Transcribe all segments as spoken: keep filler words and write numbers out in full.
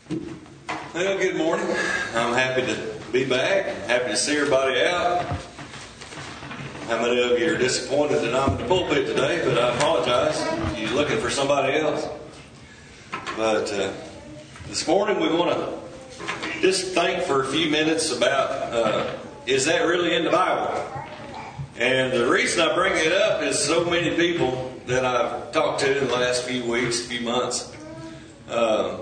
Well, good morning. I'm happy to be back. Happy to see everybody out. How many of you are disappointed that I'm in the pulpit today? But I apologize. You're looking for somebody else. But uh, this morning we want to just think for a few minutes about uh, is that really in the Bible? And the reason I bring it up is so many people that I've talked to in the last few weeks, few months, uh,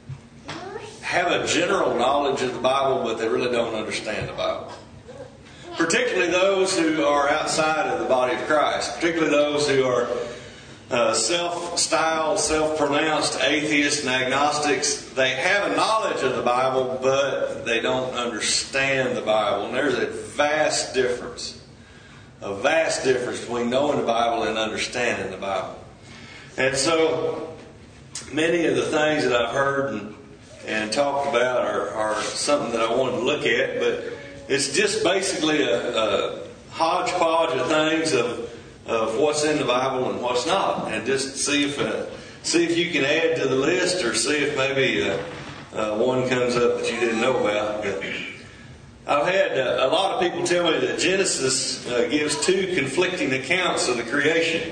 have a general knowledge of the Bible, but they really don't understand the Bible. Particularly those who are outside of the body of Christ. Particularly those who are uh, self-styled, self-pronounced atheists and agnostics. They have a knowledge of the Bible, but they don't understand the Bible. And there's a vast difference. A vast difference between knowing the Bible and understanding the Bible. And so, many of the things that I've heard and, and talked about are, are something that I wanted to look at, but it's just basically a, a hodgepodge of things of, of what's in the Bible and what's not, and just see if uh, see if you can add to the list, or see if maybe uh, uh, one comes up that you didn't know about. But I've had uh, a lot of people tell me that Genesis uh, gives two conflicting accounts of the creation.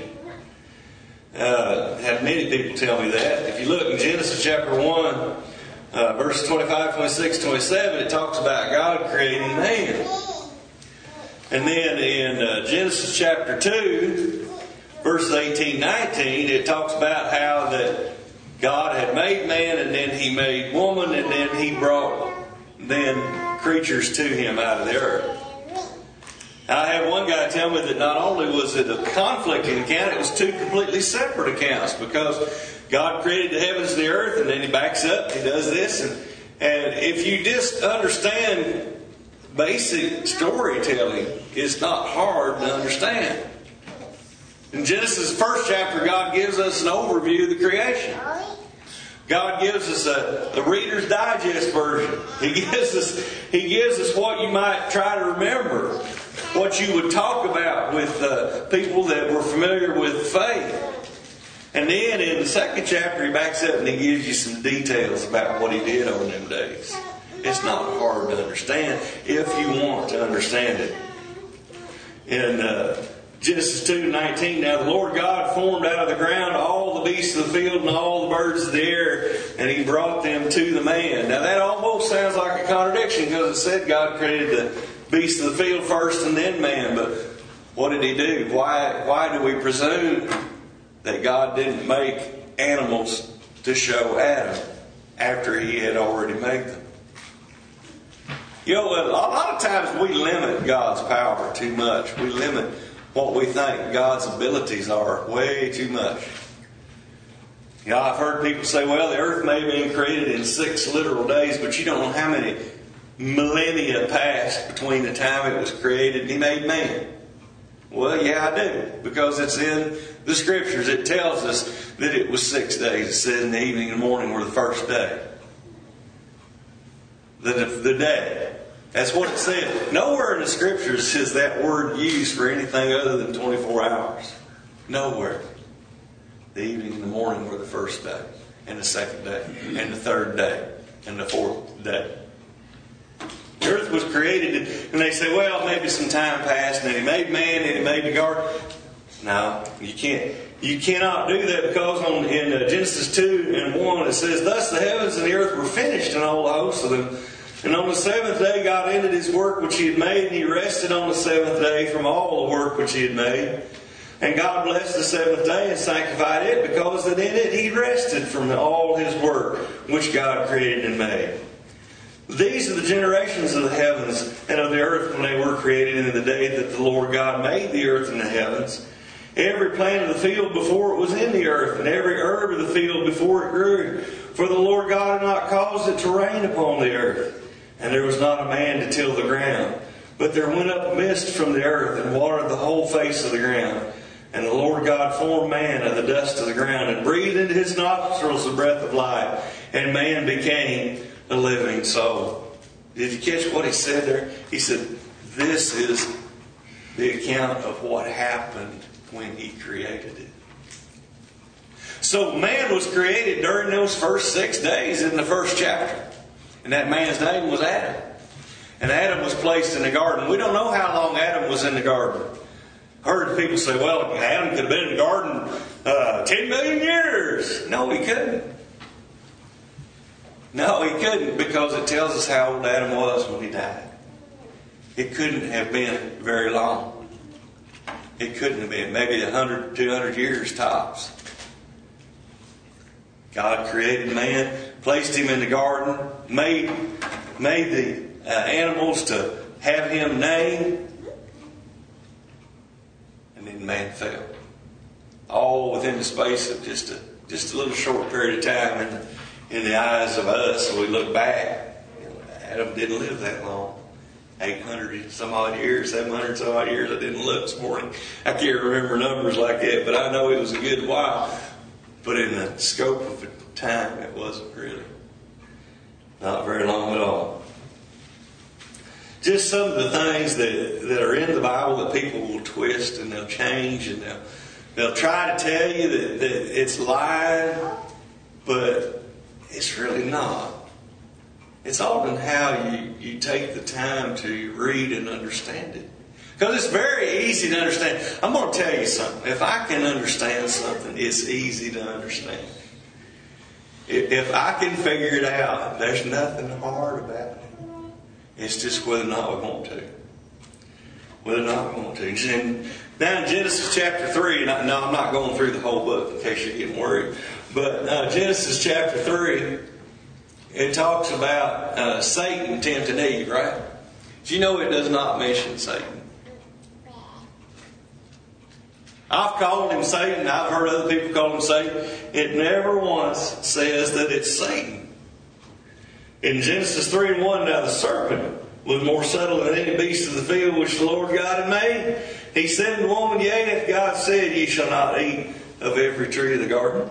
Uh, had many people tell me that. If you look in Genesis chapter one, uh, verses twenty-five, twenty-six, twenty-seven, it talks about God creating man. And then in uh, Genesis chapter two, verses eighteen, nineteen, it talks about how that God had made man, and then He made woman, and then He brought then creatures to Him out of the earth. I had one guy tell me that not only was it a conflicting account, it was two completely separate accounts, because God created the heavens and the earth, and then He backs up, He does this, and, and if you just understand basic storytelling, it's not hard to understand. In Genesis first chapter, God gives us an overview of the creation. God gives us a, a Reader's Digest version. He gives us He gives us what you might try to remember, what you would talk about with uh, people that were familiar with faith. And then in the second chapter, He backs up and He gives you some details about what He did on them days. It's not hard to understand if you want to understand it. In uh, Genesis two nineteen, now the Lord God formed out of the ground all the beasts of the field and all the birds of the air, and He brought them to the man. Now that almost sounds like a contradiction, because it said God created the beasts of the field first and then man. But what did He do? Why, why do we presume that God didn't make animals to show Adam after He had already made them? You know, a lot of times we limit God's power too much. We limit what we think God's abilities are way too much. You know, I've heard people say, well, the earth may have been created in six literal days, but you don't know how many millennia passed between the time it was created and He made man. Well, yeah, I do, because it's in the Scriptures. It tells us that it was six days. It said in the evening and the morning were the first day. The, the day. That's what it said. Nowhere in the Scriptures is that word used for anything other than twenty-four hours. Nowhere. The evening and the morning were the first day, and the second day, and the third day, and the fourth day. The earth was created, and they say, well, maybe some time passed, and then He made man, and He made the garden. No, you can't. You cannot do that, because on, in uh, Genesis two and one it says, thus the heavens and the earth were finished, and all the hosts of them. And on the seventh day God ended His work which He had made, and He rested on the seventh day from all the work which He had made. And God blessed the seventh day and sanctified it, because that in it He rested from all His work which God created and made. These are the generations of the heavens and of the earth when they were created in the day that the Lord God made the earth and the heavens. Every plant of the field before it was in the earth, and every herb of the field before it grew. For the Lord God had not caused it to rain upon the earth, and there was not a man to till the ground. But there went up a mist from the earth, and watered the whole face of the ground. And the Lord God formed man of the dust of the ground, and breathed into his nostrils the breath of life, and man became a living soul. Did you catch what he said there? He said, this is the account of what happened when He created it. So man was created during those first six days in the first chapter. And that man's name was Adam. And Adam was placed in the garden. We don't know how long Adam was in the garden. I heard people say, well, Adam could have been in the garden uh, ten million years. No, he couldn't. No, he couldn't, because it tells us how old Adam was when he died. It couldn't have been very long. It couldn't have been. Maybe one hundred, two hundred years tops. God created man, placed him in the garden, made, made the uh, animals to have him name, and then man fell. All within the space of just a just a little short period of time in the, in the eyes of us. So we look back, you know, Adam didn't live that long. eight hundred some odd years, seven hundred some odd years. I didn't look this morning. I can't remember numbers like that, but I know it was a good while. But in the scope of time, it wasn't really. Not very long at all. Just some of the things that, that are in the Bible that people will twist and they'll change, and they'll, they'll try to tell you that, that it's lying, but it's really not. It's all in how you, you take the time to read and understand it. Because it's very easy to understand. I'm going to tell you something. If I can understand something, it's easy to understand. If I can figure it out, there's nothing hard about it. It's just whether or not we want to. Whether or not we want to. And now in Genesis chapter three, and I, no, I'm not going through the whole book in case you're getting worried. But uh, Genesis chapter three, it talks about uh, Satan tempting Eve, right? Do you know it does not mention Satan? I've called him Satan. I've heard other people call him Satan. It never once says that it's Satan. In Genesis three and one, now the serpent was more subtle than any beast of the field which the Lord God had made. He said to the woman, yea, if God said, ye shall not eat of every tree of the garden.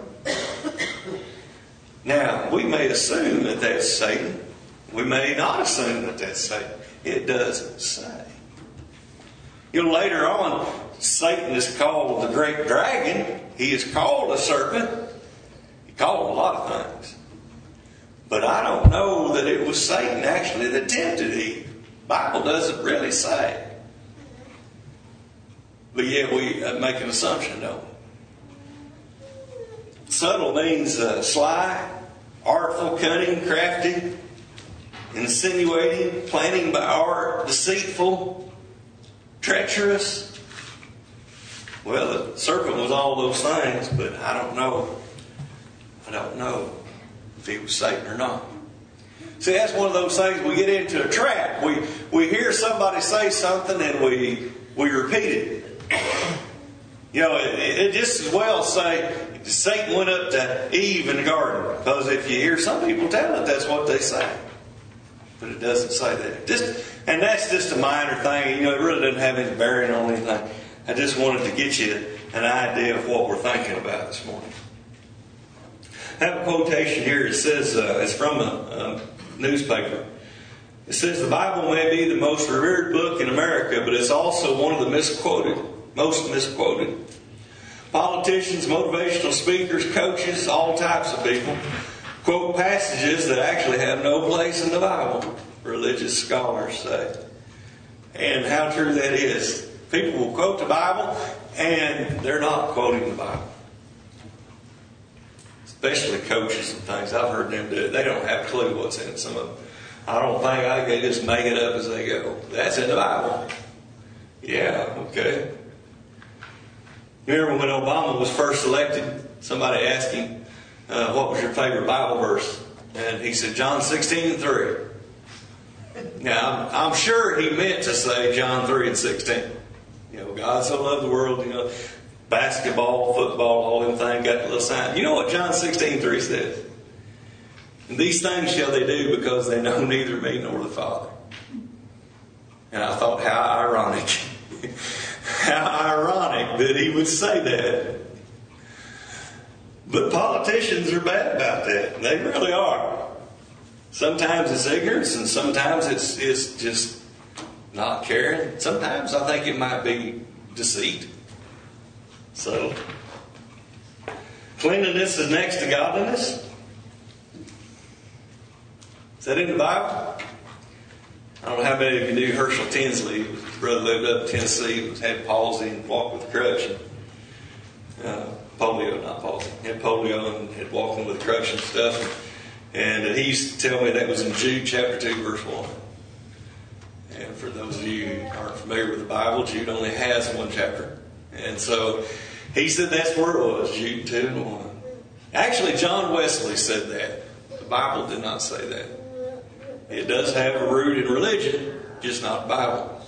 Now, we may assume that that's Satan. We may not assume that that's Satan. It doesn't say. You know, later on, Satan is called the great dragon. He is called a serpent. He called a lot of things. But I don't know that it was Satan actually that tempted Eve. The Bible doesn't really say. But yet we make an assumption, don't we? Subtle means uh, sly, artful, cunning, crafty, insinuating, planning by art, deceitful, treacherous. Well, the serpent was all those things, but I don't know. I don't know if he was Satan or not. See, that's one of those things we get into a trap. We we hear somebody say something and we we repeat it. You know, it, it just as well say Satan went up to Eve in the garden, because if you hear some people tell it, that's what they say. But it doesn't say that. Just and that's just a minor thing. You know, it really doesn't have any bearing on anything. I just wanted to get you an idea of what we're thinking about this morning. I have a quotation here. It says, uh, it's from a, a newspaper. It says, the Bible may be the most revered book in America, but it's also one of the misquoted, most misquoted. Politicians, motivational speakers, coaches, all types of people quote passages that actually have no place in the Bible, religious scholars say. And how true that is. People will quote the Bible, and they're not quoting the Bible. Especially coaches and things. I've heard them do it. They don't have a clue what's in some of them. I don't think I they just make it up as they go. That's in the Bible. Yeah, okay. You remember when Obama was first elected, somebody asked him, uh, what was your favorite Bible verse? And he said, John sixteen and three. Now, I'm, I'm sure he meant to say John three and sixteen. You know, God so loved the world, you know, basketball, football, all them things, got the little sign. You know what John sixteen three says? And these things shall they do because they know neither me nor the Father. And I thought, how ironic. How ironic that he would say that. But politicians are bad about that. They really are. Sometimes it's ignorance and sometimes it's, it's just not caring. Sometimes I think it might be deceit. So, Cleanliness is next to godliness. Is that in the Bible? I don't know how many of you knew Herschel Tinsley. His brother lived up in Tennessee, had palsy and walked with a crutch. And, uh, polio, not palsy. He had polio and had walking with a crutch and stuff. And uh, he used to tell me that was in Jude chapter two, verse one. And for those of you who aren't familiar with the Bible, Jude only has one chapter. And so he said that's where it was, Jude two and one. Actually, John Wesley said that. The Bible did not say that. It does have a root in religion, just not the Bible.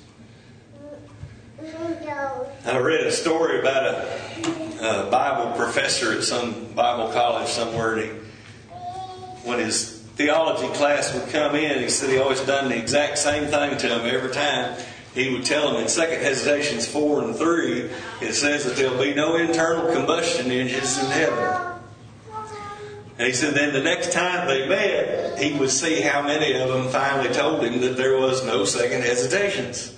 I read a story about a, a Bible professor at some Bible college somewhere, and he, when his theology class would come in, he said he always done the exact same thing to them every time. He would tell them in Second Hesitations four and three, it says that there'll be no internal combustion engines in heaven. And he said then the next time they met, he would see how many of them finally told him that there was no second hesitations.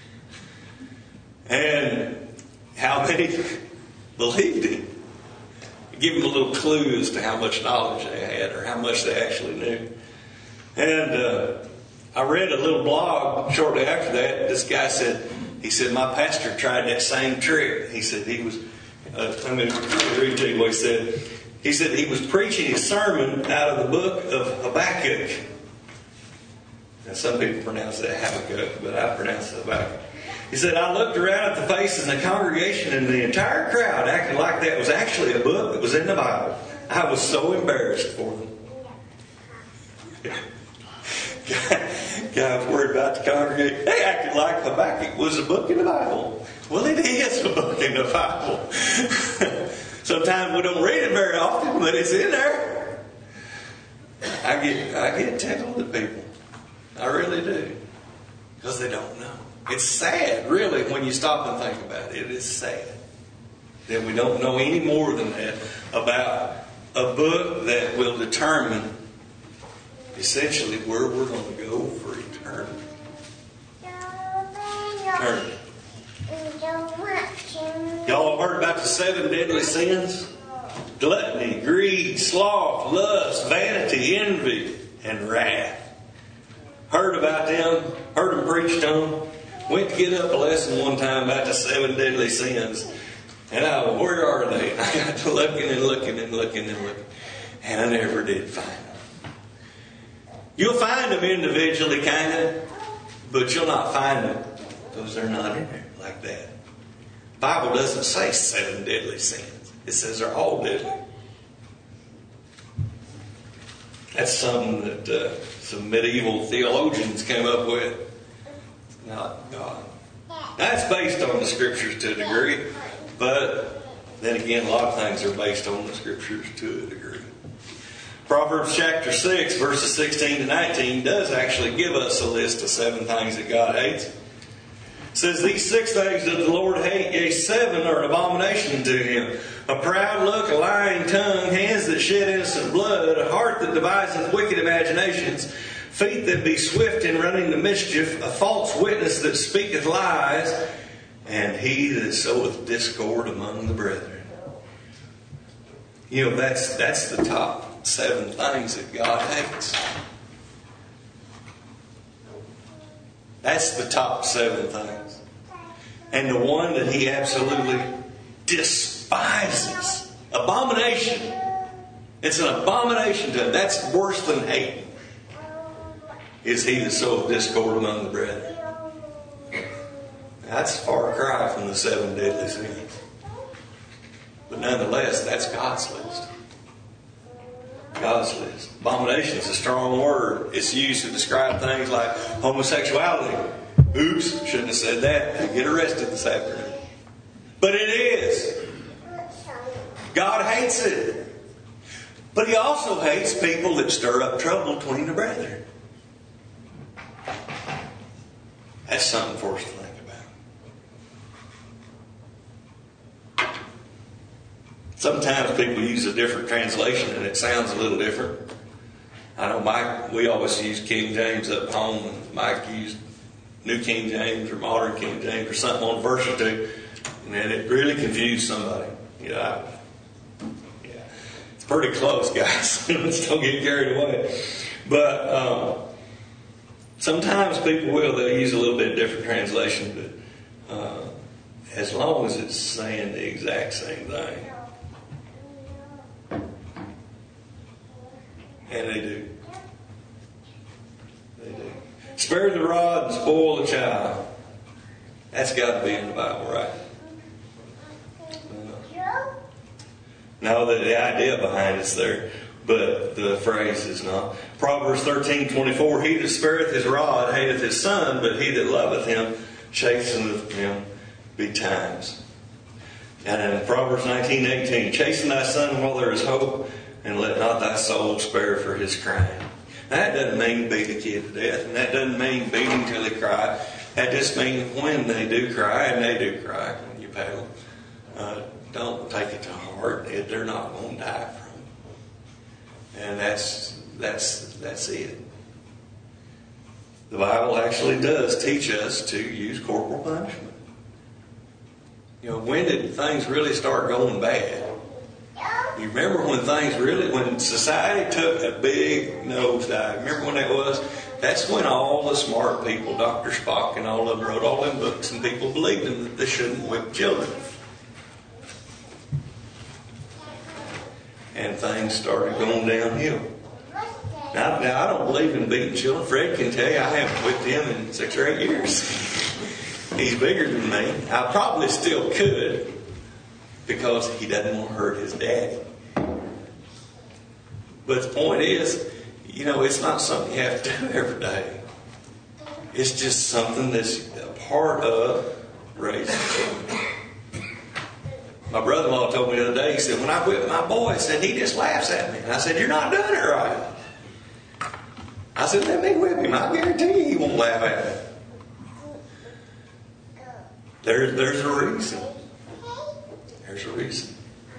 And how many believed him. Give him a little clue as to how much knowledge they had or how much they actually knew. And uh, I read a little blog shortly after that. This guy said, he said, my pastor tried that same trick. He said he was, uh, I'm going to read to you what he said. He said he was preaching his sermon out of the book of Habakkuk. Now, some people pronounce it Habakkuk, but I pronounce it Habakkuk. He said, I looked around at the faces in the congregation, and the entire crowd acted like that was actually a book that was in the Bible. I was so embarrassed for them. Guy was worried about the congregation. They acted like Habakkuk was a book in the Bible. Well, it is a book in the Bible. Sometimes we don't read it very often, but it's in there. I get I get tickled at people. I really do. Because they don't know. It's sad, really, when you stop and think about it. It is sad that we don't know any more than that about a book that will determine essentially where we're going to go for eternity. Eternity. Y'all have heard about the seven deadly sins? Gluttony, greed, sloth, lust, vanity, envy, and wrath. Heard about them, heard them preached on. Went to get up a lesson one time about the seven deadly sins. And I, where are they? I got to looking and looking and looking and looking. And I never did find them. You'll find them individually, kind of, but you'll not find them because they're not in there like that. The Bible doesn't say seven deadly sins. It says they're all deadly. That's something that uh, some medieval theologians came up with. Not God. That's based on the Scriptures to a degree, but then again, a lot of things are based on the Scriptures to a degree. Proverbs chapter six, verses sixteen to nineteen does actually give us a list of seven things that God hates. It says, these six things that the Lord hate, yea, seven are an abomination to him. A proud look, a lying tongue, hands that shed innocent blood, a heart that deviseth wicked imaginations, feet that be swift in running to mischief, a false witness that speaketh lies, and he that soweth discord among the brethren. You know, that's that's the top seven things that God hates. That's the top seven things. And the one that he absolutely despises. Abomination. It's an abomination to him. That's worse than hate. Is he that soweth discord among the brethren. That's a far cry from the seven deadly sins. But nonetheless, that's God's list. God's list. Abomination is a strong word. It's used to describe things like homosexuality. Oops, shouldn't have said that. I'd get arrested this afternoon. But it is. God hates it. But he also hates people that stir up trouble between the brethren. That's something for us to think about. Sometimes people use a different translation and it sounds a little different. I know Mike, we always use King James up home, and Mike used New King James or Modern King James or something on a verse or two, and it really confused somebody. You know, I, It's pretty close, guys. Let's don't get carried away. But um, sometimes people will. They'll use a little bit different translation, but uh, as long as it's saying the exact same thing. And they do. They do. Spare the rod and spoil the child. That's got to be in the Bible, right? No, the, the idea behind it's there, but the phrase is not. Proverbs thirteen twenty-four, he that spareth his rod hateth his son, but he that loveth him chasteneth him betimes. And in Proverbs nineteen eighteen, chasten thy son while there is hope, and let not thy soul spare for his crying. Now, that doesn't mean beat a kid to death, and that doesn't mean beat him till he cry. That just means when they do cry, and they do cry when you paddle, uh, don't take it to heart. They're not going to die from it. And that's that's that's it. The Bible actually does teach us to use corporal punishment. You know, when did things really start going bad? You remember when things really, when society took a big nosedive? Remember when that was? That's when all the smart people, Doctor Spock and all of them, wrote all them books, and people believed them that they shouldn't whip children. And things started going downhill. Now, now I don't believe in beating children. Fred can tell you I haven't whipped him in six or eight years. He's bigger than me. I probably still could, because he doesn't want to hurt his daddy. But the point is, you know, it's not something you have to do every day. It's just something that's a part of raising children. My brother-in-law told me the other day, he said, when I whip my boy, he said, he just laughs at me. And I said, you're not doing it right. I said, let me whip him. I guarantee you he won't laugh at me. There, there's a reason. There's a reason.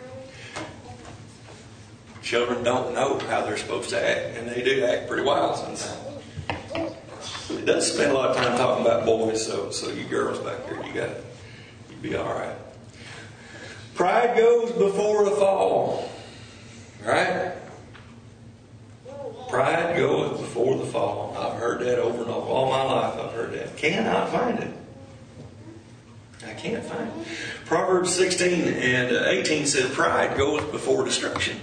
Children don't know how they're supposed to act, and they do act pretty wild sometimes. It does spend a lot of time talking about boys, so so you girls back there, you got it. You'll be all right. Pride goes before the fall. Right? Pride goes before the fall. I've heard that over and over. All my life I've heard that. Cannot find it. I can't find it. Proverbs sixteen and eighteen says, pride goeth before destruction,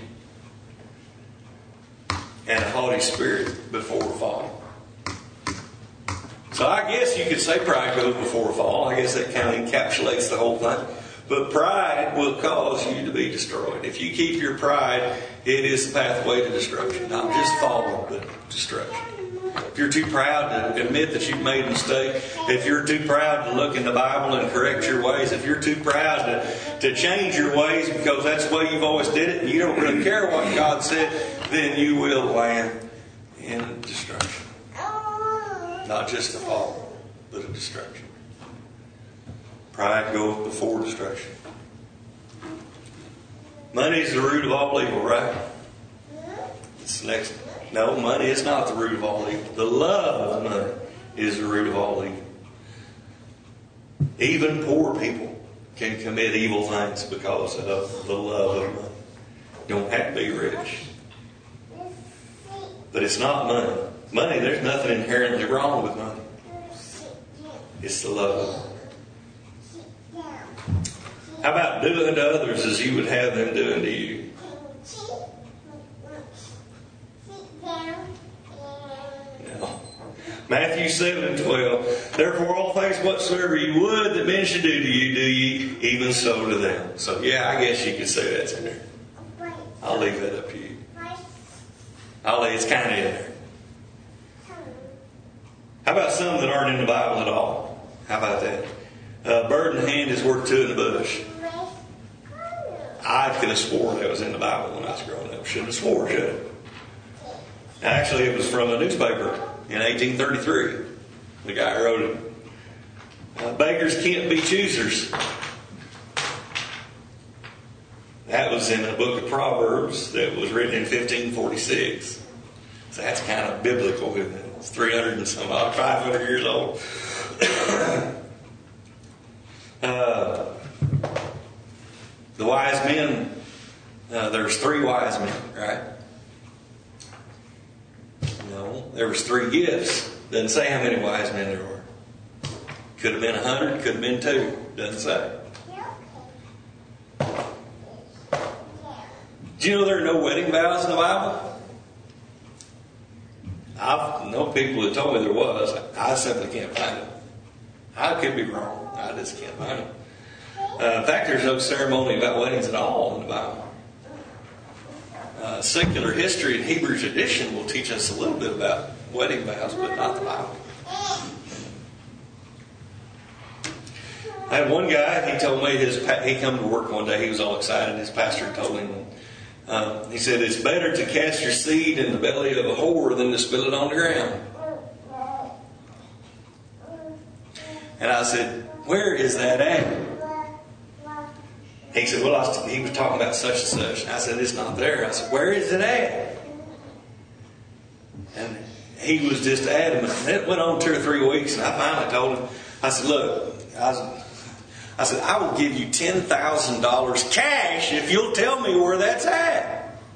and a haughty spirit before a fall. So I guess you could say pride goes before a fall. I guess that kind of encapsulates the whole thing. But pride will cause you to be destroyed. If you keep your pride, it is the pathway to destruction. Not just fall, but destruction. If you're too proud to admit that you've made a mistake, if you're too proud to look in the Bible and correct your ways, if you're too proud to, to change your ways because that's the way you've always did it and you don't really care what God said, then you will land in destruction. Not just a fall, but a destruction. Pride goes before destruction. Money is the root of all evil, right? It's next. No, money is not the root of all evil. The love of money is the root of all evil. Even poor people can commit evil things because of the love of money. You don't have to be rich. But it's not money. Money, there's nothing inherently wrong with money. It's the love of money. How about doing to others as you would have them doing to you? No. Matthew seven and twelve. Therefore all things whatsoever you would that men should do to you, do ye even so to them. So yeah, I guess you could say that's in there. I'll leave that up to you. I'll leave it's kind of in there. How about some that aren't in the Bible at all? How about that? A bird in the hand is worth two in the bush. I could have swore that was in the Bible when I was growing up. Shouldn't have swore, should I? Actually, it was from a newspaper in eighteen thirty-three. The guy wrote it. Uh, beggars can't be choosers. That was in a book of Proverbs that was written in fifteen forty-six. So that's kind of biblical, isn't it? It's three hundred and some odd, five hundred years old. uh, the wise men uh, there's three wise men, right? No, there was three gifts. Doesn't say how many wise men there were. Could have been a hundred, could have been two. Doesn't say. Do you know there are no wedding vows in the Bible? I know people that told me there was. I simply can't find them. I could be wrong. I just can't find them. Uh, in fact, there's no ceremony about weddings at all in the Bible. Uh, secular history and Hebrew tradition will teach us a little bit about wedding vows, but not the Bible. I had one guy, he told me, his he come to work one day, he was all excited, his pastor told him, uh, he said, it's better to cast your seed in the belly of a whore than to spill it on the ground. And I said, where is that at? He said, well, I was, he was talking about such and such. And I said, it's not there. I said, where is it at? And he was just adamant. And it went on two or three weeks, and I finally told him, I said, look, I, was, I said, I will give you ten thousand dollars cash if you'll tell me where that's at.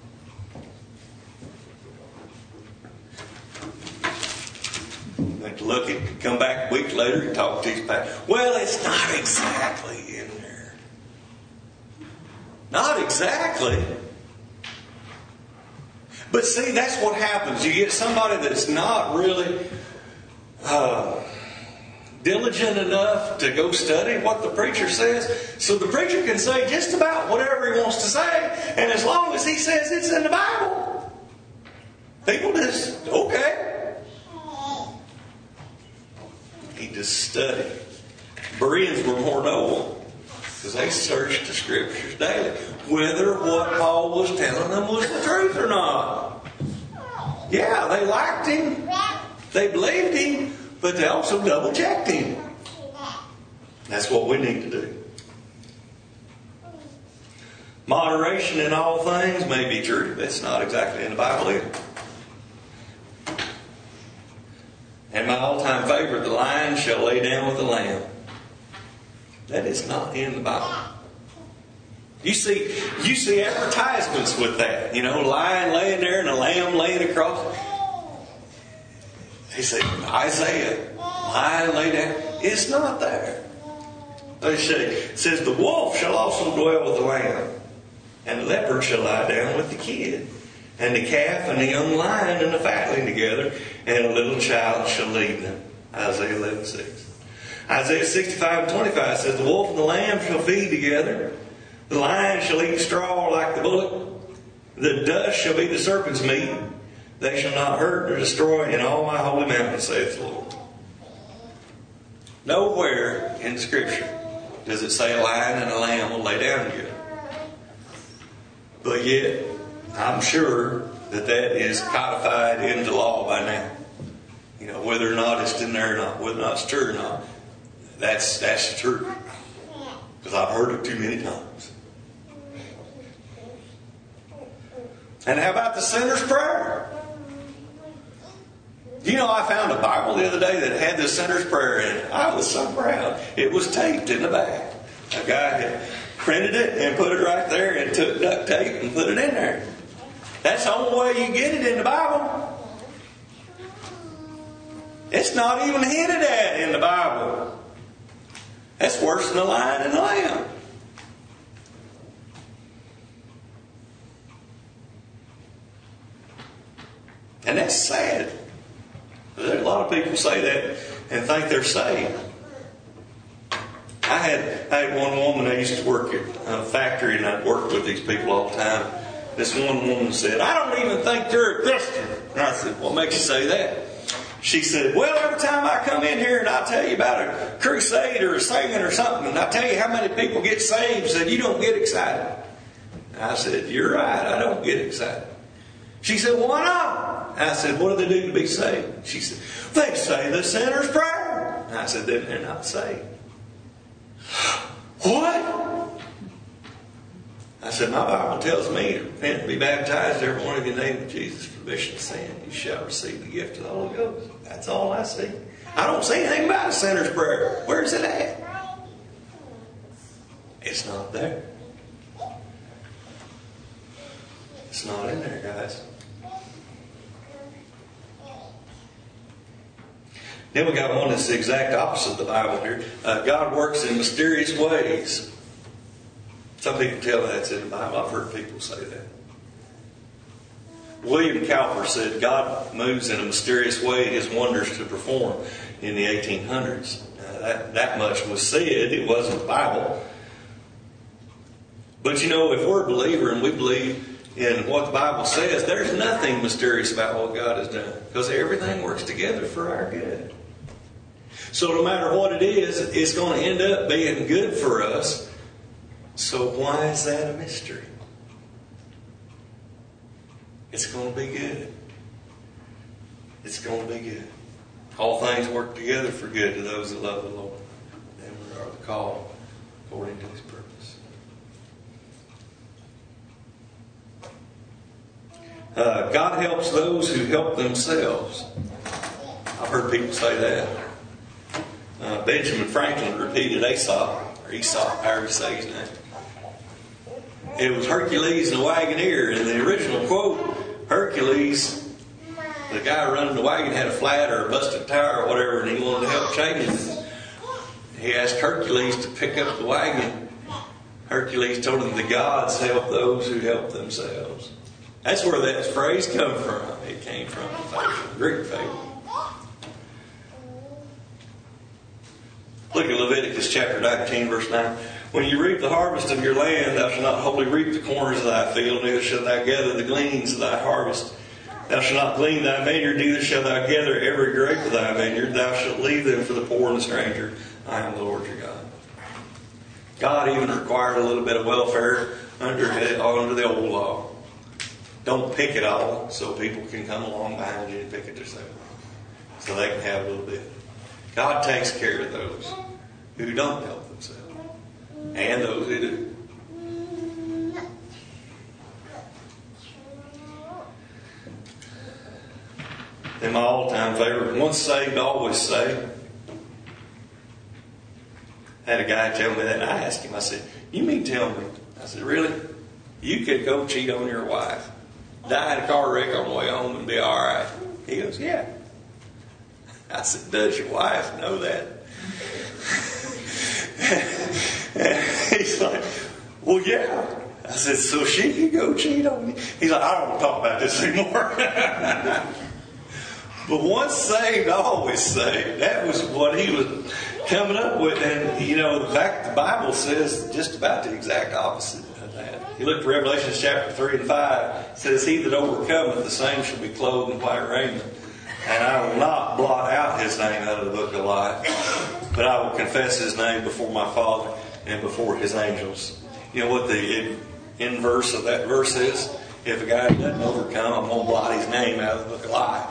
Look, it come back a week later and talk to his pastor. Well, it's not exactly in there. Not exactly. But see, that's what happens. You get somebody that's not really uh, diligent enough to go study what the preacher says. So the preacher can say just about whatever he wants to say. And as long as he says it's in the Bible, people just, okay. He just studied. Bereans were more noble because they searched the scriptures daily, whether what Paul was telling them was the truth or not. Yeah, they liked him, they believed him, but they also double checked him. That's what we need to do. Moderation in all things may be true. That's not exactly in the Bible either. And my all-time favorite, the lion shall lay down with the lamb. That is not in the Bible. You see, you see advertisements with that. You know, lion laying there and a lamb laying across. They say, Isaiah, lion lay down. It's not there. They say, it says, the wolf shall also dwell with the lamb, and the leopard shall lie down with the kid. And the calf and the young lion and the fatling together, and a little child shall lead them. Isaiah eleven six. Isaiah sixty-five and twenty-five says, the wolf and the lamb shall feed together. The lion shall eat straw like the bullock. The dust shall be the serpent's meat. They shall not hurt or destroy in all my holy mountain, saith the Lord. Nowhere in Scripture does it say a lion and a lamb will lay down together. But yet, I'm sure that that is codified into law by now. You know, whether or not it's in there or not, whether or not it's true or not, that's that's the truth. Because I've heard it too many times. And how about the sinner's prayer? You know, I found a Bible the other day that had the sinner's prayer in it. I was so proud. It was taped in the back. A guy had printed it and put it right there and took duct tape and put it in there. That's the only way you get it in the Bible. It's not even hinted at in the Bible. That's worse than the lion and the lamb. And that's sad. A lot of people say that and think they're saved. I had, I had one woman, I used to work at a factory and I'd work with these people all the time. This one woman said, I don't even think you're a Christian. And I said, what makes you say that? She said, well, every time I come in here and I tell you about a crusade or a singing or something, and I tell you how many people get saved, said, you don't get excited. And I said, you're right, I don't get excited. She said, why not? And I said, what do they do to be saved? She said, they say the sinner's prayer. And I said, then they're not saved. What? I said, my Bible tells me to repent and be baptized, every one of you in the name of Jesus, for remission of sin. You shall receive the gift of the Holy Ghost. That's all I see. I don't see anything about a sinner's prayer. Where's it at? It's not there. It's not in there, guys. Then we got one that's the exact opposite of the Bible here. Uh, God works in mysterious ways. Some people tell that's in the Bible. I've heard people say that. William Cowper said God moves in a mysterious way His wonders to perform in the eighteen hundreds. Now, that, that much was said. It wasn't the Bible. But you know, if we're a believer and we believe in what the Bible says, there's nothing mysterious about what God has done. Because everything works together for our good. So no matter what it is, it's going to end up being good for us. So why is that a mystery? It's going to be good. It's going to be good. All things work together for good to those that love the Lord. And we are the called according to His purpose. Uh, God helps those who help themselves. I've heard people say that. Uh, Benjamin Franklin repeated Aesop, or Aesop, however you say his name. It was Hercules and the Wagoneer. In the original quote, Hercules, the guy running the wagon, had a flat or a busted tire or whatever, and he wanted to help change it. He asked Hercules to pick up the wagon. Hercules told him the gods help those who help themselves. That's where that phrase comes from. It came from a Greek fable. Look at Leviticus chapter nineteen, verse nine. When you reap the harvest of your land, thou shalt not wholly reap the corners of thy field, neither shalt thou gather the gleanings of thy harvest. Thou shalt not glean thy vineyard, neither shalt thou gather every grape of thy vineyard. Thou shalt leave them for the poor and the stranger. I am the Lord your God. God even required a little bit of welfare under, under the old law. Don't pick it all so people can come along behind you and pick it themselves. So they can have a little bit. God takes care of those who don't help themselves. And those who do. And my all-time favorite, once saved, always saved. I had a guy tell me that, and I asked him, I said, you mean tell me? I said, really? You could go cheat on your wife, die in a car wreck on the way home and be all right? He goes, yeah. I said, does your wife know that? He's like, well, yeah. I said, so she can go cheat on me? He's like, I don't want to talk about this anymore. But once saved, always saved. That was what he was coming up with. And, you know, the fact the Bible says just about the exact opposite of that. You look at Revelation chapter three and five. It says, he that overcometh, the same shall be clothed in white raiment. And I will not blot out his name out of the book of life, but I will confess his name before my Father and before his angels. You know what the inverse of that verse is? If a guy doesn't overcome, I'm going to blot his name out of the book of life.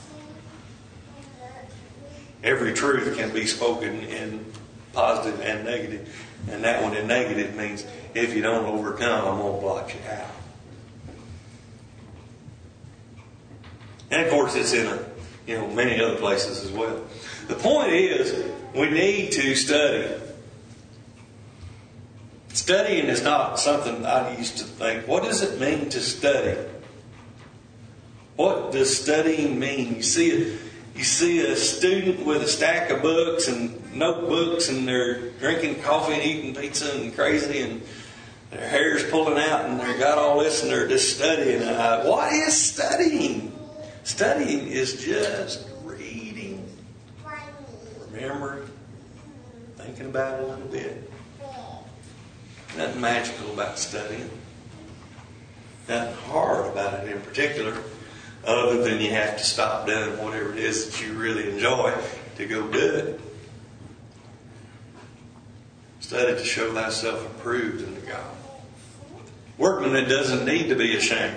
Every truth can be spoken in positive and negative. And that one in negative means if you don't overcome, I'm going to blot you out. And of course it's in a You know, many other places as well. The point is, we need to study. Studying is not something I used to think. What does it mean to study? What does studying mean? You see, a, you see a student with a stack of books and notebooks, and they're drinking coffee and eating pizza and crazy, and their hair's pulling out, and they've got all this, and they're just studying. Uh, what is studying? Studying is just reading, remembering, thinking about it a little bit. Nothing magical about studying. Nothing hard about it in particular, other than you have to stop doing whatever it is that you really enjoy to go do it. Study to show thyself approved unto God. Workman that doesn't need to be ashamed.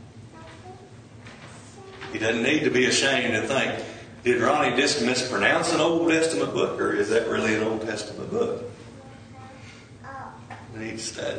He doesn't need to be ashamed to think, did Ronnie just mispronounce an Old Testament book, or is that really an Old Testament book? We need to study.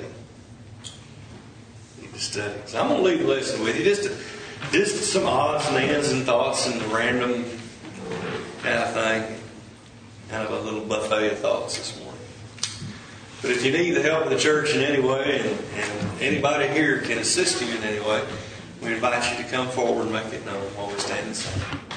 We need to study. So I'm going to leave the lesson with you. Just, just some odds and ends and thoughts and random kind of thing. Kind of a little buffet of thoughts this morning. But if you need the help of the church in any way, and, and anybody here can assist you in any way, we invite you to come forward and make it known while we stand and sing.